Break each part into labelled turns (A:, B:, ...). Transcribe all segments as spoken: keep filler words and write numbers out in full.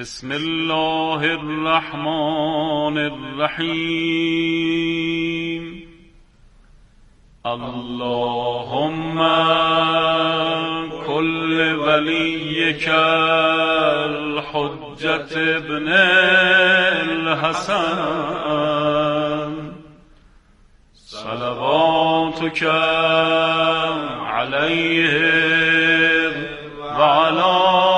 A: بسم الله الرحمن الرحیم. اللهم كل وليك الحجة ابن الحسن صلواتك عليه وعلى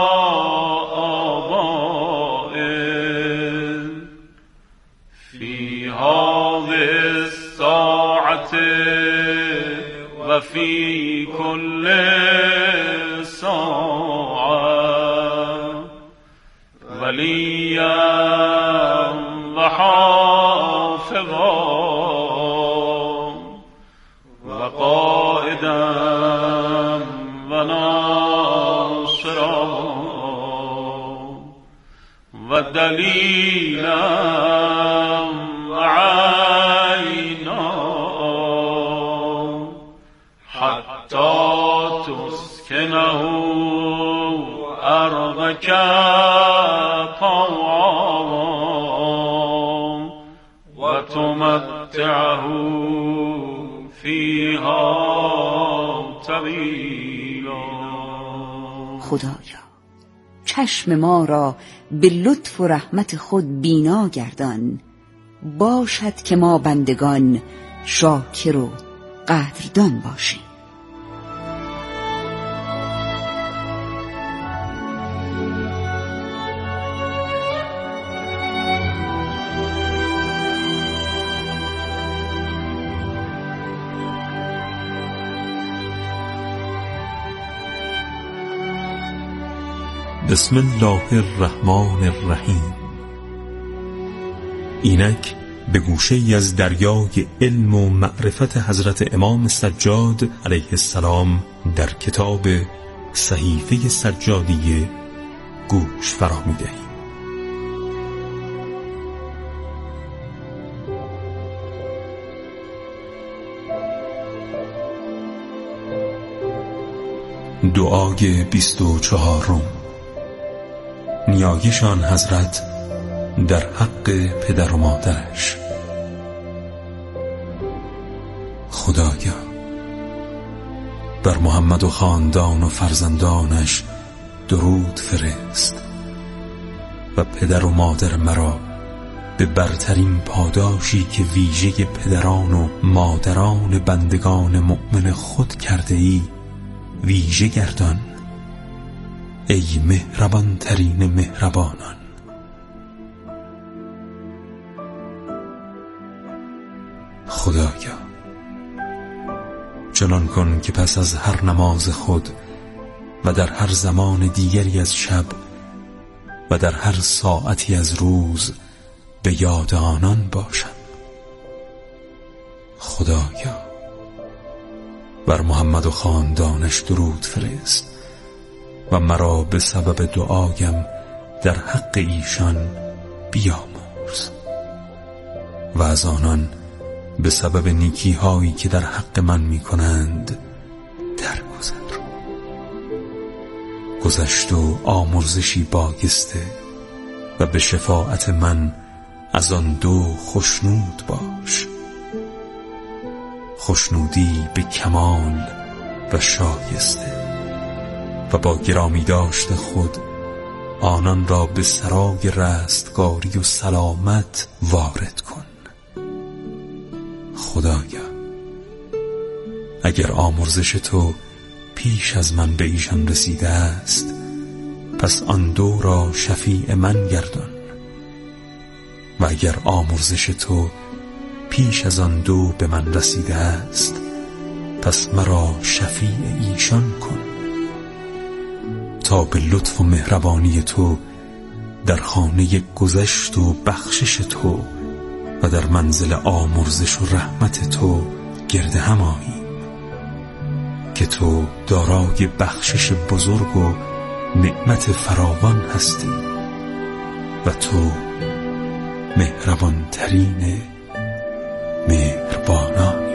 A: آبائه في هذه الساعة وفي كل ساعة وليا وحافظا وقائدا وناصرا ودليلا وعينا حتى تسكنه أرضك طوعا وتمتعه فيها طويلا.
B: خدایا چشم ما را به لطف و رحمت خود بینا گردان، باشد که ما بندگان شاکر و قدردان باشیم.
C: بسم الله الرحمن الرحیم. اینک به گوشه ای از دریای علم و معرفت حضرت امام سجاد علیه السلام در کتاب صحیفه سجادیه گوش فرا می‌دهیم. دعای بیست و چهارم. نیایشان حضرت در حق پدر و مادرش. خدایا بر محمد و خاندان و فرزندانش درود فرست و پدر و مادر مرا به برترین پاداشی که ویژه پدران و مادران بندگان مؤمن خود کرده ای ویژه گردان، ای مهربان ترین مهربانان. خدایا چنان کن که پس از هر نماز خود و در هر زمان دیگری از شب و در هر ساعتی از روز به یاد آنان باشم. خدایا بر محمد و خاندانش درود فرست و مرا به سبب دعایم در حق ایشان بیامرز و از آنان به سبب نیکی هایی که در حق من می کنند درگذر. گذشت و آمرزشی بایسته و به شفاعت من از آن دو خوشنود باش. خوشنودی به کمال و شایسته و با گرامی داشت خود آنان را به سرای رستگاری و سلامت وارد کن. خدایا اگر آمرزش تو پیش از من به ایشان رسیده است پس آن دو را شفیع من گردان و اگر آمرزش تو پیش از آن دو به من رسیده است پس مرا شفیع ایشان کن تا به لطف و مهربانی تو در خانه گذشت و بخشش تو و در منزل آمرزش و رحمت تو گرد هم آییم که تو دارای بخشش بزرگ و نعمت فراوان هستی و تو مهربان ترین مهربانانی.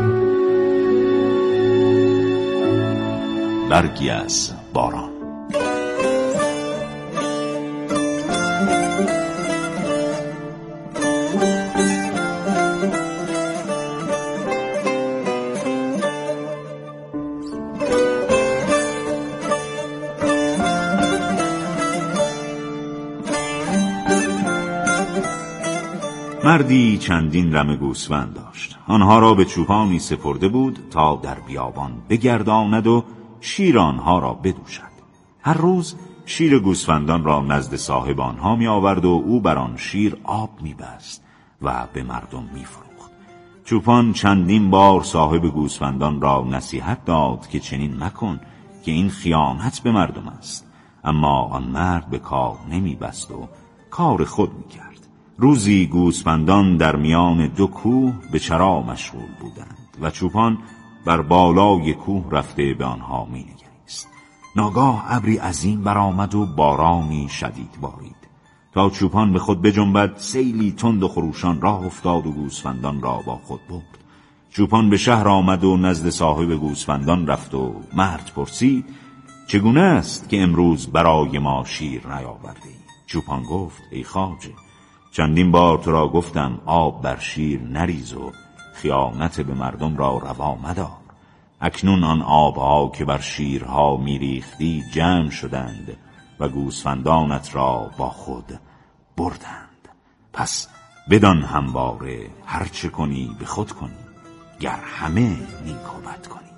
D: برگی از باران. مردی چندین رمه گوسفند داشت. آنها را به چوپانی سپرده بود تا در بیابان بگرداند و شیر آنها را بدوشد. هر روز شیر گوسفندان را نزد صاحب آنها می آورد و او بر آن شیر آب می بست و به مردم می فروخت. چوپان چندین بار صاحب گوسفندان را نصیحت داد که چنین مکن که این خیانت به مردم است، اما آن مرد به کار نمی بست و کار خود می کرد. روزی گوسفندان در میان دو کوه به چرا مشغول بودند و چوپان بر بالای کوه رفته به آنها می نگریست. ناگاه ابری عظیم برآمد و بارانی شدید بارید. تا چوپان به خود بجنبد سیلی تند و خروشان راه افتاد و گوسفندان را با خود برد. چوپان به شهر آمد و نزد صاحب گوسفندان رفت و مرد پرسید چگونه است که امروز برای ما شیر نیاوردی؟ چوپان گفت ای خواجه، چندین بار تو را گفتم آب بر شیر نریز و خیانت به مردم را روا مدار. اکنون آن آبها که بر شیرها میریختی جمع شدند و گوسفندانت را با خود بردند. پس بدان همواره هر چه کنی به خود کنی، گر همه نیک و بد کنی.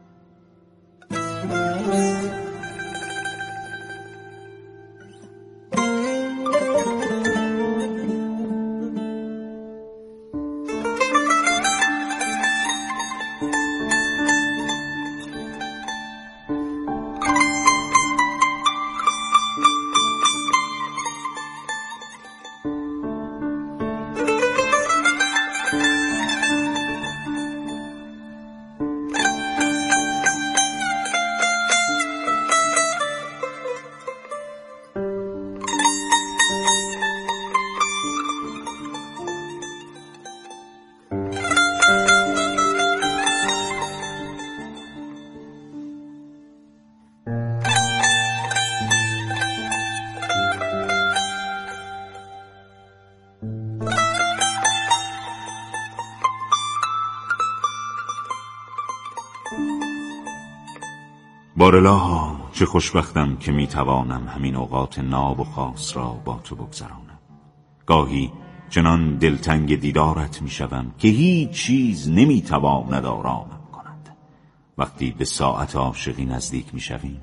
D: بارالله، چه خوشبختم که میتوانم همین اوقات ناب و خاص را با تو بگذرانم. گاهی چنان دلتنگ دیدارت میشوم که هیچ چیز نمیتواند آرامم کند. وقتی به ساعت عاشقی نزدیک میشویم،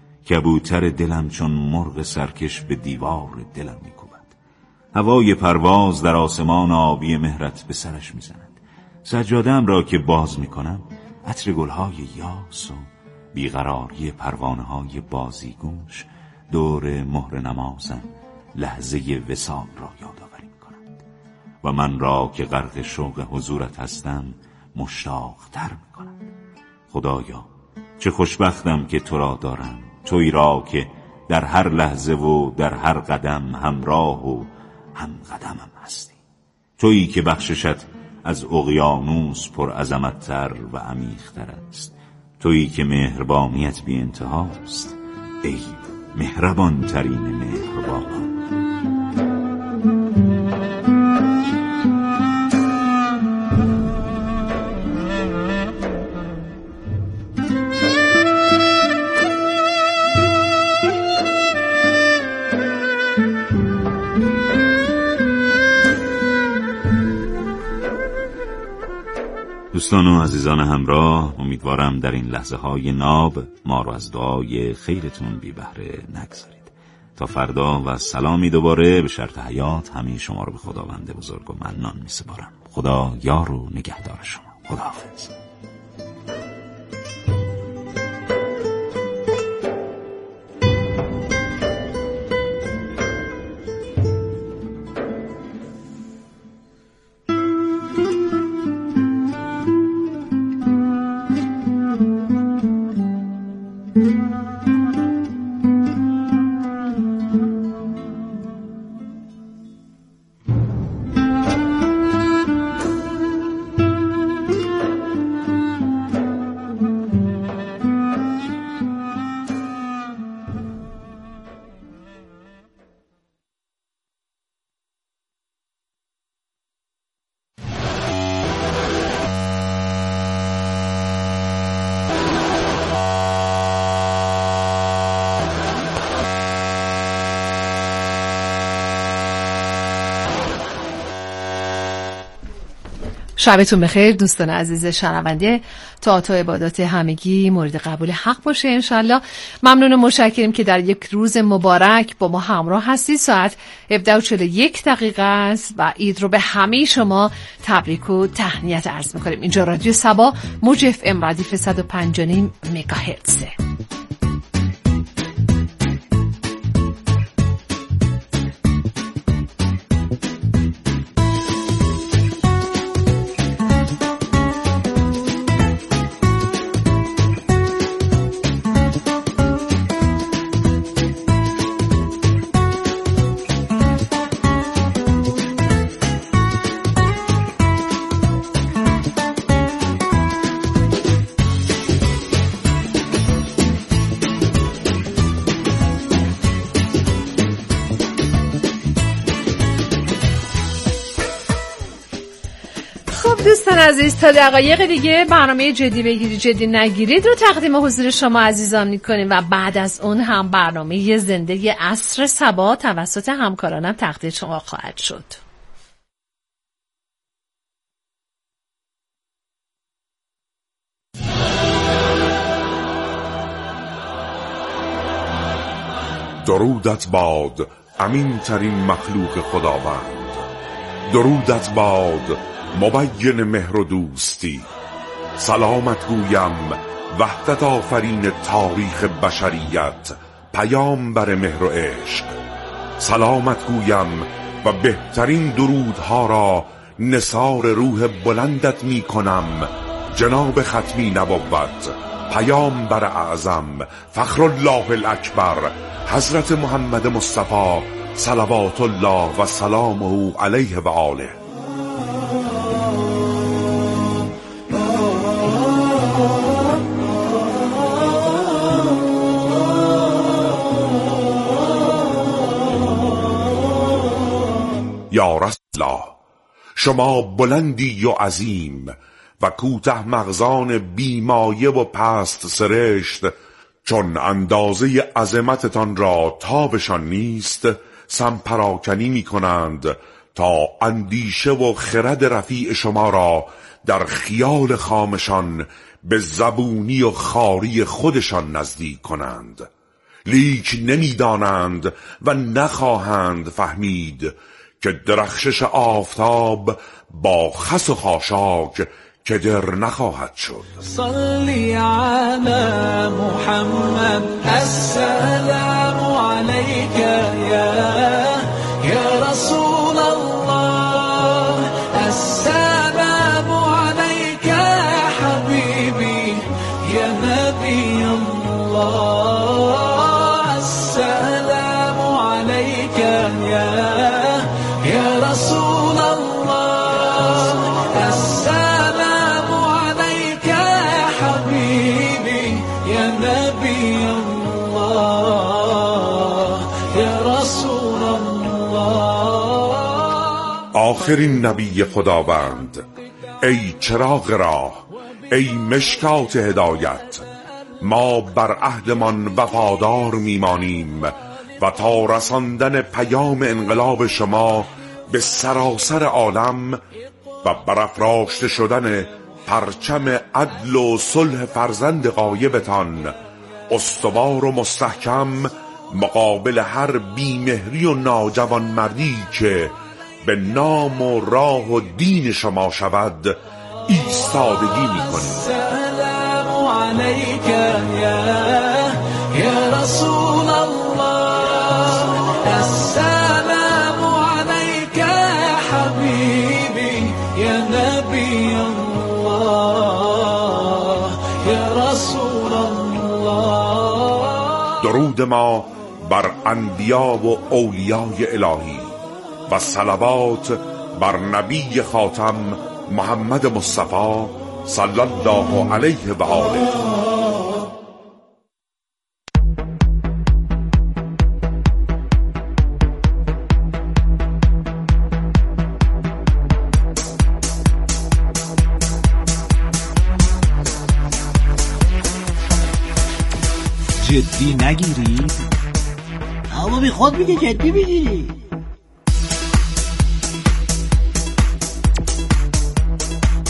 D: کبوتر دلم چون مرغ سرکش به دیوار دلم میکوبد. هوای پرواز در آسمان آبی مهرت به سرش میزند. سجاده‌ام را که باز میکنم، عطر گلهای یاس و بیقراری پروانه‌های بازیگوش دور مهر نمازم لحظه وصال را یادآوری می‌کنند و من را که غرق شوق حضورت هستم مشتاق‌تر می‌کنند. خدایا، چه خوشبختم که تو را دارم، تویی را که در هر لحظه و در هر قدم همراه و هم قدمم هستی. تویی که بخششت از اقیانوس پر عظمت‌تر و عمیق‌تر است. تویی که مهربانیت بی انتهاست، ای مهربان ترین مهربان. دوستان و عزیزان همراه، امیدوارم در این لحظه های ناب ما رو از دعای خیرتون بی بهره نگذارید. تا فردا و سلامی دوباره، به شرط حیات همه شما رو به خداوند بزرگ و منان می سپارم. خدا یار و نگهدار شما. خداحافظ.
E: شبتون بخیر دوستان عزیز شنونده. طاعت و عبادات همگی مورد قبول حق باشه انشالله. ممنون و متشکریم که در یک روز مبارک با ما همراه هستید. ساعت هفده و چهل و یک دقیقه است و عید رو به همه شما تبریک و تهنیت عرض میکنیم. اینجا رادیو صبا موج اف ام ردیف صد و پنج و نیم مگاهرتزه. دوستان عزیز تا دقایق دیگه برنامه جدی بگیرید جدی نگیرید رو تقدیم حضور شما عزیزان میکنیم و بعد از اون هم برنامه زنده عصر صبا توسط همکارانم تقدیم شما خواهد شد.
F: درودت باد امین ترین مخلوق خداوند، درودت باد مبین مهر و دوستی، سلامت گویم وحدت آفرین تاریخ بشریت، پیامبر مهر و عشق، سلامت گویم و بهترین درودها را نثار روح بلندت می کنم، جناب ختمی نبوت، پیامبر اعظم، فخر الله الاکبر، حضرت محمد مصطفی صلوات الله و سلامه علیه و آله. یا رسول الله، شما بلندی و عظیم و کوته مغزان بیمایه و پست سرشت، چون اندازه عظمتتان را تابشان نیست سمپراکنی می کنند تا اندیشه و خرد رفیع شما را در خیال خامشان به زبونی و خاری خودشان نزدیک کنند، لیک نمی دانند و نخواهند فهمید که درخشش آفتاب با خس و خاشاک که در نخواهد شد.
G: صلی علی محمد السلام علیک یا یا رسول الله، السلام علیک یا حبیبی یا نبی الله، السلام علیک یا یا رسول الله، السلام علیک یا حبیبی یا نبی الله یا رسول الله.
F: آخرین نبی خداوند، ای چراغ راه، ای مشکات هدایت، ما بر عهدمان وفادار میمانیم و تا رساندن پیام انقلاب شما به سراسر عالم و برافراشته شدن پرچم عدل و صلح فرزند غایبتان استوار و مستحکم مقابل هر بیمهری و ناجوانمردی که به نام و راه و دین شما شود ایستادگی می‌کنیم.
G: السلام علیک یا یا رسول الله، السلام علیک یا حبیبی یا نبی الله یا رسول الله.
F: درود ما بر انبیا و اولیای الهی و صلوات بر نبی خاتم محمد مصطفی صلی الله علیه و آله.
H: جدی نگیرید؟ اما بی خود میگه جدی بگیری.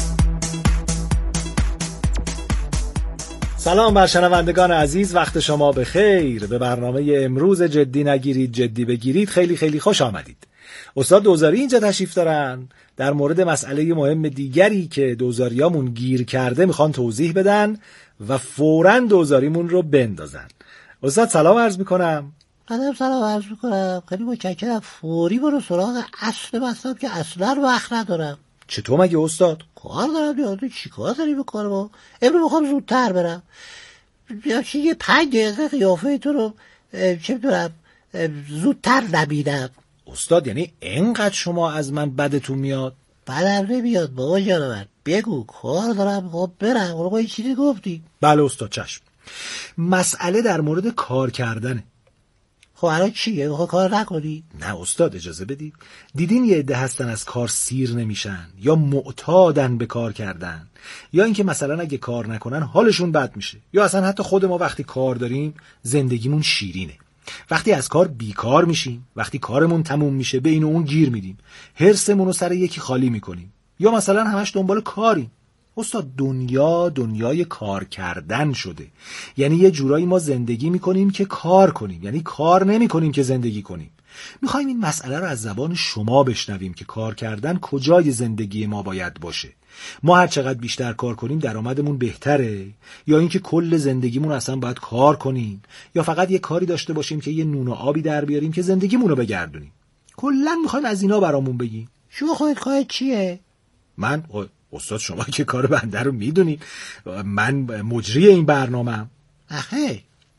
I: سلام بر شنوندگان عزیز، وقت شما بخیر. به برنامه امروز جدی نگیرید جدی بگیرید خیلی خیلی خوش آمدید. استاد دوزاری اینجا تشریف دارن. در مورد مسئله مهم دیگری که دوزاریامون گیر کرده میخوان توضیح بدن و فوراً دوزاریمون رو بندازن. استاد سلام عرض میکنم.
H: قدم سلام عرض میکنم. خیلی متشکرم. فوری برو سراغ اصل مطلب که اصلا وقت ندارم.
I: چطور مگه استاد؟
H: کار دارم دیگه. تو چی کار داری بکنم؟ با امروز میخوام زودتر برم. یا چی یه پنج دقیقه قیافه تو رو چه میدونم زودتر نبینم.
I: استاد یعنی اینقدر شما از من بدتون میاد؟
H: بدم نمیاد بابا جان من. بگو کار دارم خب برم. اونو با این چیزی گفتی؟
I: بله استاد چشم. مسئله در مورد کار کردنه.
H: خب الان چیه؟ میخوای کار نکنی؟
I: نه استاد اجازه بدید. دیدین یه عده هستن از کار سیر نمیشن یا معتادن به کار کردن، یا اینکه مثلا اگه کار نکنن حالشون بد میشه، یا اصلا حتی خود ما وقتی کار داریم زندگیمون شیرینه. وقتی از کار بیکار میشیم، وقتی کارمون تموم میشه به این و اون گیر میدیم، حرسمون رو سر یکی خالی میکنیم، یا مثلا همش دنبال کاریم. استاد دنیا دنیای کار کردن شده. یعنی یه جورایی ما زندگی میکنیم که کار کنیم، یعنی کار نمی کنیم که زندگی کنیم. میخوایم این مسئله رو از زبان شما بشنویم که کار کردن کجای زندگی ما باید باشه. ما هر چقدر بیشتر کار کنیم درآمدمون بهتره، یا اینکه کل زندگیمون اصلا باید کار کنیم، یا فقط یه کاری داشته باشیم که یه نون و آبی در بیاریم که زندگیمون رو بگردونیم. کلا میخوایم از اینا برامون بگیم.
H: شما خودت کارت چیه؟
I: من استاد شما که کار بنده رو میدونین، من مجری این برنامه‌ام.
H: آخه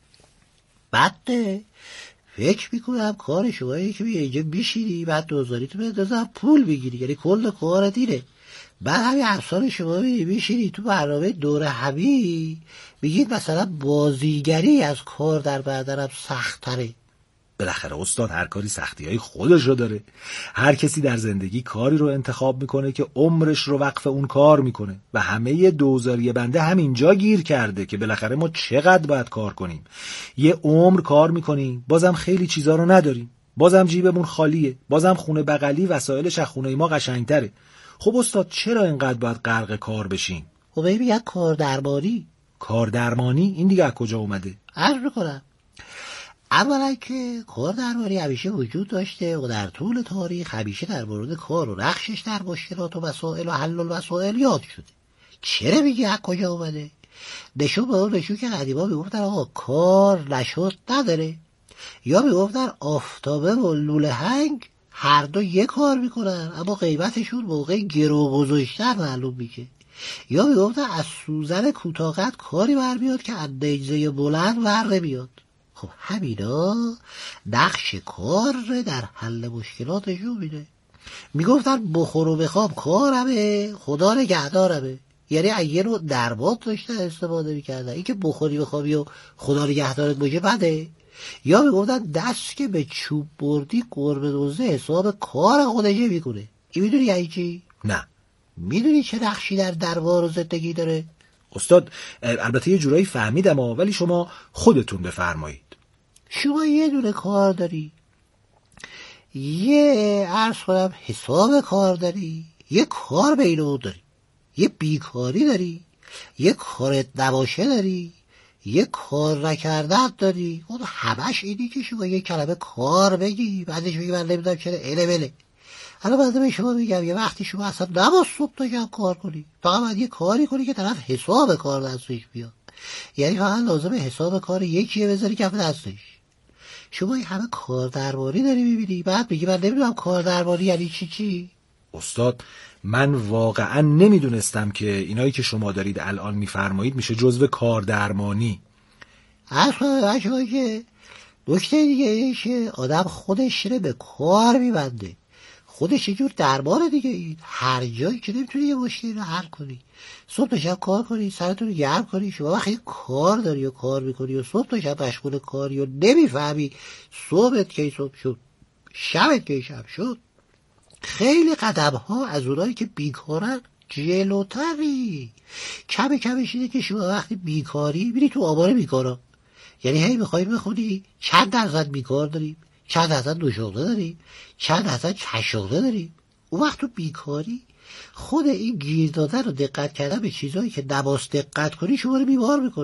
H: بعد فکر میکنم کار شمایی که اینجا بیشیری بعد دوزاری تو بندازم پول بگیری، یعنی کل کار دیره. بعد همین افسان شما بیشیری تو برنامه دوره همی بگید مثلا بازیگری از کار در بدنم سخت تره.
I: بالاخره استاد هر کاری سختی های خودش رو داره. هر کسی در زندگی کاری رو انتخاب میکنه که عمرش رو وقف اون کار میکنه و همه دوزاری بنده همینجا گیر کرده که بالاخره ما چقدر باید کار کنیم. یه عمر کار میکنیم بازم خیلی چیزا رو نداریم، بازم جیبمون خالیه، بازم خونه بغلی وسایلش از خونه ما قشنگتره. خب استاد چرا اینقدر باید غرق کار بشیم؟
H: خب ببین یک کار درمانی.
I: کار درمانی این دیگه از کجا اومده؟
H: عرض میکنم. اولا که کار درمانی همیشه وجود داشته و در طول تاریخ همیشه در مورد کار و نقشش در مشکلات و مسائل و حل المسائل یاد شده. چرا میگی از کجا اومده؟ نشون به اون نشون که قدیما میگفتن آقا کار نشد نداره، یا میگفتن آفتابه و لوله هنگ هر دو یک کار میکنن اما قیمتشون موقع گرو گذاشتن معلوم میشه، یا میگفتن از سوزن کوتاه‌قد کاری برمیاد که از نیزه بلند ور نمیاد. خب همینا نقش کار در حل مشکلاتشون میده. میگفتن بخور و بخواب کارمه خدا نگهدارمه، یعنی اگه رو دربات داشته استفاده میکردن. این که بخوری بخوابی و خدا نگهدارت باشه بده. یا میگفتن دست که به چوب بردی گربه دوزه حساب کار خودشه میکنه. این میدونی یعنی چی؟
I: نه.
H: میدونی چه نقشی در دربار و زندگی داره؟
I: استاد البته یه جورایی فهمیدم ولی شما خودتون بفرمایید.
H: شما یه دونه کار داری، یه عرض کنم حساب کار داری، یه کار بین اون داری، یه بیکاری داری، یه کارت نباشه داری، یه کار نکردن داری. اون همش اینی که شما یه کلمه کار بگی بعدش بگی من نمیدونم چرا اله بله. حالا بعد به شما میگم یه وقتی شما اصلا نباید صبح تا شب کار کنی، فقط باید یه کاری کنی که طرف حساب کار دستش بیاد. یعنی فقط لازمه حساب کار یکیه بذاری کف دستش. شما این همه کار درباری داری میبینی بعد بگی من نمیدونم کار درباری یعنی چی چی؟
I: استاد من واقعا نمیدونستم که اینایی که شما دارید الان میفرمایید میشه جزو کار درمانی.
H: اصلا شما که نکته دیگه ایشه آدم خودش رو به کار میبنده، خودش یه جور درباره دیگه. این هر جایی که نمیتونی یه مشکلی رو حل کنی، صبح تا شب کار کنی، سرتون رو گرم کنی. شما وقتی کار داری و کار میکنی و صبح تا شب مشغول کاری و نمیفهمی صبحت کی صبح شد شبت کی شب شد، خیلی قدم ها از اونایی که بیکارن جلوتری. کم کمش اینه که شما وقتی بیکاری بینی تو آمار بیکارا، یعنی هی میخوایی بخونی چند درصد بیکار داریم، چند درصد دو شغله داریم، چند درصد چه شغله داریم. اون وقت تو بیکاری خود این گیر دادن و دقت کردن به چیزایی که نباس دقت کنی شما رو بیمار میکنه.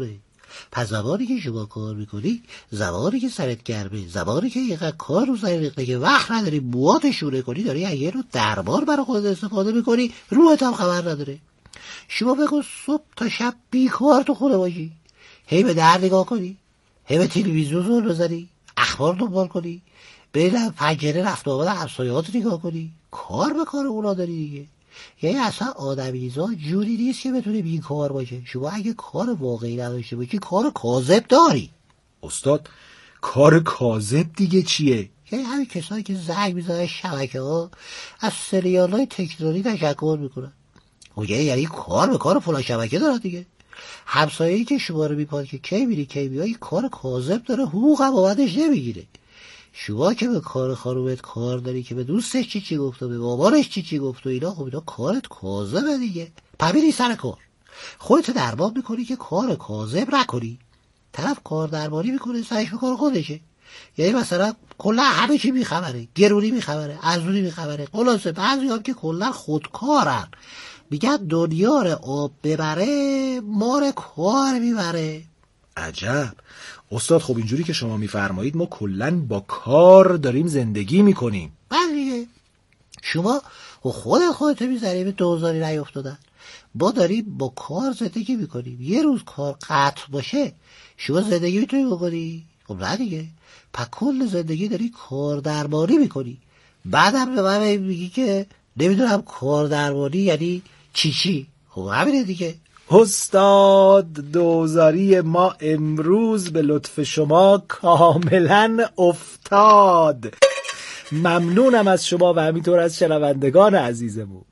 H: پس زمانی که شما کار میکنی، زمانی که سرت گرمه، زمانی که یه کار رو سر ریخته که وقت نداری موات شوره کنی، داری یه رو دربار برای خود استفاده میکنی، روحت هم خبر نداره. شما بگو صبح تا شب بیکار تو خونه باشی، هی به در نگاه کنی، هی به تلویزیون زور بزنی، اخبار دنبال کنی، بین پنجره رفت آمد همسایه‌هات نگاه کنی، کار به کار اونا داری دیگه. یعنی اصلا آدمیزا جوری نیست که بتونه بیکار باشه. شما اگه کار واقعی نداشته باشی کار کاذب داری.
I: استاد کار کاذب دیگه چیه؟
H: یعنی همین کسایی که زنگ میزنن شبکه ها از سریال های تکراری تشکر میکنن، اوگه یعنی کار به کار فلان شبکه داره دیگه. همسایه‌ای که شما رو میپاد که کی میری کی میای کار کاذب داره، حقوق هم بابتش نمیگیره. شما که به کار خانومت کار داری که به دوستش چی چی گفت و به بابانش چی چی گفت و اینا، خب اینا کارت کاذبه دیگه. پمیری سر کار خودت درمان میکنی که کار کاذب نکنی. طرف کار درمانی میکنه سعیش به کار خودشه، یعنی مثلا کلا همه چی میخبره، گرونی میخبره، ارزونی میخبره. خلاصه بعضی هم که کلا خودکارن، میگن دنیا رو آب ببره مار کار میبره.
I: عجب استاد، خب اینجوری که شما میفرمایید ما کلن با کار داریم زندگی میکنیم.
H: بله شما خود خودت میذاری به دوزاری نیفتادن، ما داریم با کار زندگی میکنیم. یه روز کار قطع باشه شما زندگی میتونی بکنی؟ خب نه دیگه. پس کل زندگی داری کار درمانی میکنی، بعدم به من میگی که نمیدونم کار درمانی یعنی چی چی. خب همینه دیگه.
I: استاد دوزاری ما امروز به لطف شما کاملا افتاد. ممنونم از شما و همینطور از شنوندگان عزیزمون.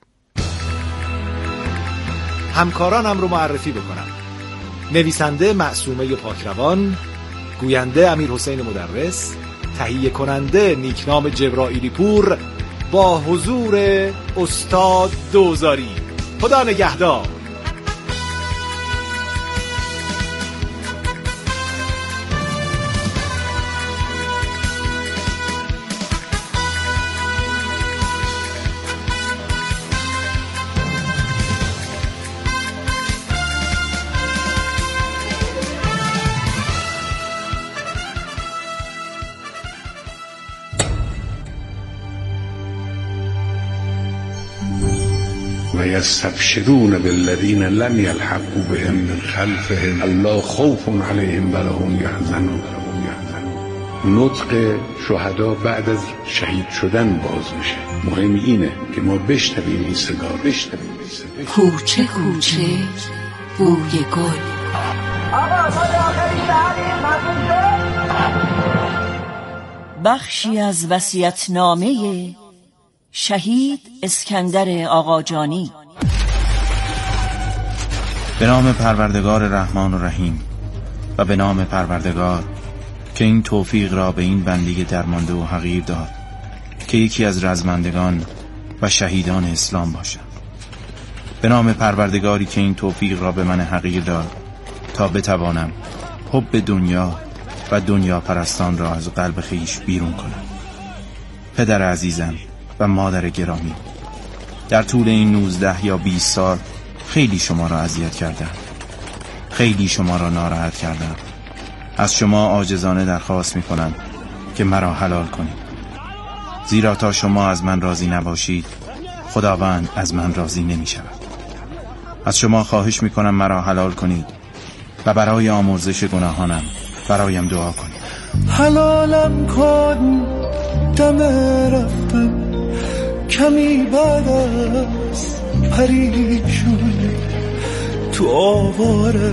I: همکارانم رو معرفی بکنم: نویسنده معصومه پاکروان، گوینده امیر حسین مدرس، تهیه کننده نیکنام جبرائیلی پور، با حضور استاد دوزاری. خدا نگهدار.
J: و یستبشرون بالذین لم یلحقوا بهم من خلفهم الا خوف علیهم ولا هم یحزنون. نطق شهدا بعد از شهید شدن باز میشه. مهم اینه که ما بشنویم این صدا، بشنویم این صدا.
B: کوچه کوچه بوی گل. بخشی از وصیت‌نامه شهید اسکندر آقاجانی.
K: به نام پروردگار رحمان و رحیم و به نام پروردگار که این توفیق را به این بنده درمانده و حقیر داد که یکی از رزمندگان و شهیدان اسلام باشد. به نام پروردگاری که این توفیق را به من حقیر داد تا بتوانم حب دنیا و دنیا پرستان را از قلب خویش بیرون کنم. پدر عزیزم و مادر گرامی، در طول این نوزده یا بیست سال خیلی شما را اذیت کردم، خیلی شما را ناراحت کردم. از شما عاجزانه درخواست می کنم که مرا حلال کنید، زیرا تا شما از من راضی نباشید خداوند از من راضی نمی شود. از شما خواهش می کنم مرا حلال کنید و برای آمرزش گناهانم برایم دعا کنید.
G: حلالم کن دم رفتم کمی بعد از پریشونی تو آواره،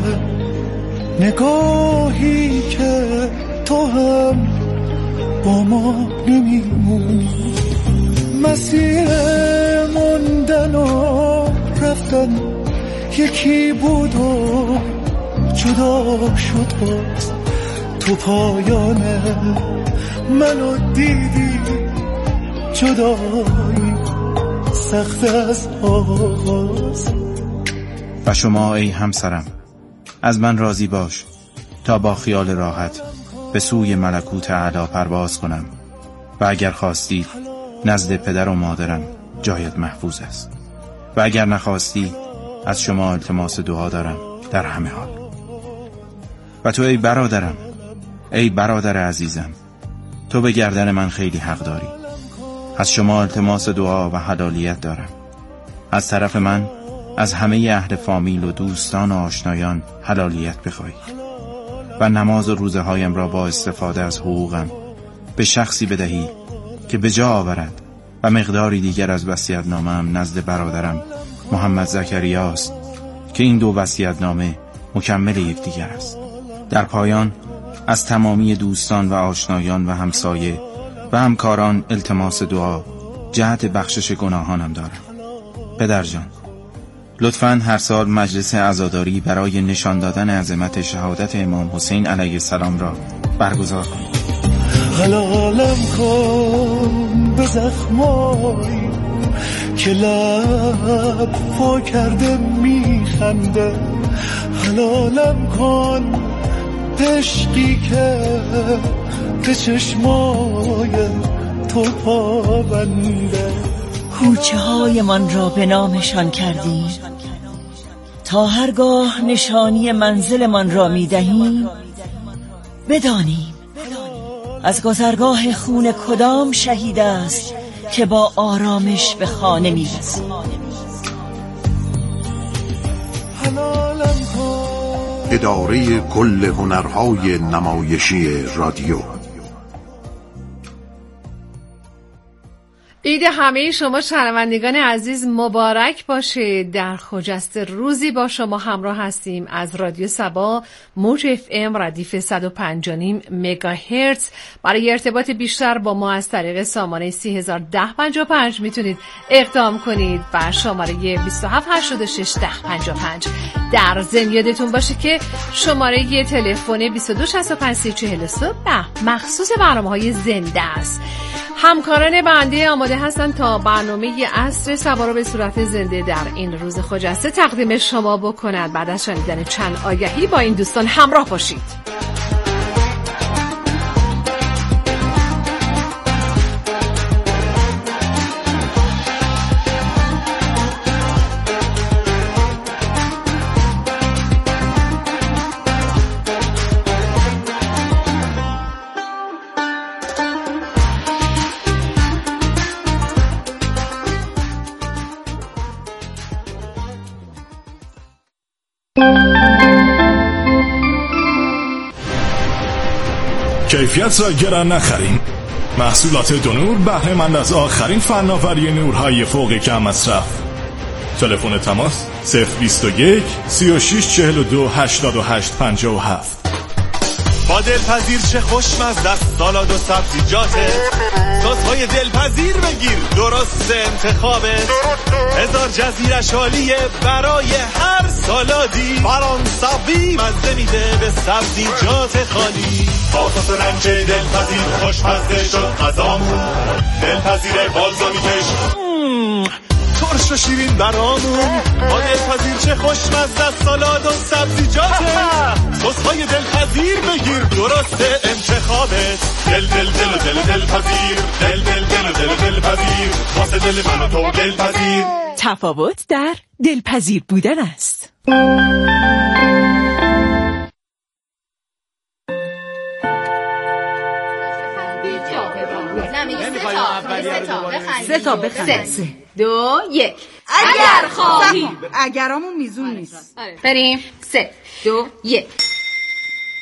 G: نگاهی که تو هم با ما نمیمونی. مسیر موندن و رفتن یکی بود و جدا شد باز. تو پایانه منو دیدی، جدایی سخت از آغاز.
K: و شما ای همسرم از من راضی باش تا با خیال راحت به سوی ملکوت اعلی پرواز کنم و اگر خواستی نزد پدر و مادرم جایت محفوظ است و اگر نخواستی از شما التماس دعا دارم در همه حال. و تو ای برادرم، ای برادر عزیزم، تو به گردن من خیلی حق داری. از شما التماس دعا و حلالیت دارم. از طرف من از همه اهل فامیل و دوستان و آشنایان حلالیت بخواهید و نماز و روزه هایم را با استفاده از حقوقم به شخصی بدهید که به جا آورد و مقداری دیگر از وصیت‌نامه‌ام نزد برادرم محمد زکریا است که این دو وصیت‌نامه مکمل یکدیگر است. در پایان از تمامی دوستان و آشنایان و همسایه و همکاران التماس دعا جهت بخشش گناهانم دارم. پدر جان، لطفاً هر سال مجلس عزاداری برای نشان دادن عظمت شهادت امام حسین علیه السلام را برگزار کنید.
G: حلالم کن به زخمایی که لب پا کرده میخنده، حلالم کن عشقی که به چشمای تو پابنده.
B: کوچه های من را به نامشان کردیم، تا هرگاه نشانی منزل من را می دهیم بدانیم از گذرگاه خون کدام شهید است که با آرامش به خانه می رسیم.
L: اداره کل هنرهای نمایشی رادیو.
E: عید همه شما شنوندگان عزیز مبارک باشه. در خجسته روزی با شما همراه هستیم از رادیو صبا موج اف ام ردیف صد و پنج و نیم مگاهرتز. برای ارتباط بیشتر با ما از طریق سامانه سی هزار و ده پنجاه و پنج میتونید اقدام کنید بر شماره بیست و هفت هشتاد و شش ده پنجاه و پنج. در ضمن یادتون باشه که شماره تلفن بیست و دو شصت و پنج سی چهل و سه مخصوص برنامه‌های زنده است. همکاران بنده آماده هستن تا برنامه عصر صبا رو به صورت زنده در این روز خجسته تقدیم شما بکنند. بعد از شنیدن چند آگهی با این دوستان همراه باشید.
M: کیفیت را گران نخریم. محصولات دونور بهره مند از آخرین فناوری نورهای فوق کم مصرف. تلفن تماس صفر بیست و یک سی و شش چهل و دو هشتاد و هشت پنجاه و هفت.
N: با دلپذیر چه خوشمزه است سالاد و سبزیجاته، سس‌های دلپذیر بگیر درست انتخابت، هزار جزیرش عالیه برای هر سالادی، فرانسوی مزه میده به سبزیجات خالی، با سس رنج دلپذیر خوشمزه شد غذامون، دلپذیر بالزامیکش ترش و شیرین برامون، با دلپذیر چه خوشمزه است سالاد و سبزیجاته، سس‌های دلپذیر بگیر درست انتخابت، دل دل دل و دل دلپذیر، دل دل دل و دل دلپذیر، واسه دل من و تو دلپذیر.
B: تفاوت در دلپذیر بودن است.
O: سه تا بخند. سه دو یک. اگر خواهی. اگرامون میزون نیست.
P: بریم. سه دو یک.